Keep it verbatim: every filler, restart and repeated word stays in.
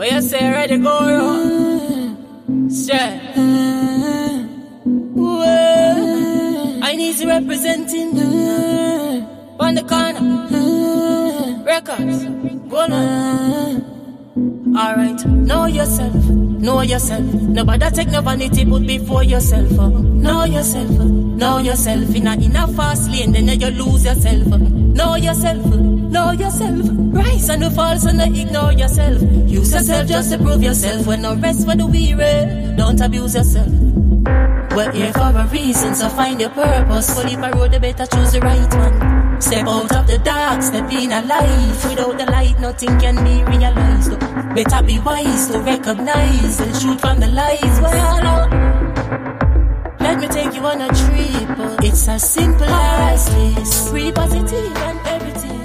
What you say, ready, go wrong? Straight. I need you representing on the corner. Records, go on. Alright, know yourself, know yourself. Nobody take no vanity put before yourself. Uh. Know yourself, uh. know yourself. In a, in a fast lane, then you lose yourself. Uh. Know yourself, uh. know yourself. Rise and the falls and the ignore yourself. Use yourself just to prove yourself. When no rest for the weary, don't abuse yourself. We're here for a reason, so find your purpose. Fully by road, you better choose the right one. Step out of the dark, step in a life. Without the light, nothing can be realized. Better be wise to recognize the truth from the lies. Well, let me take you on a trip. It's as simple as this. Be positive and everything.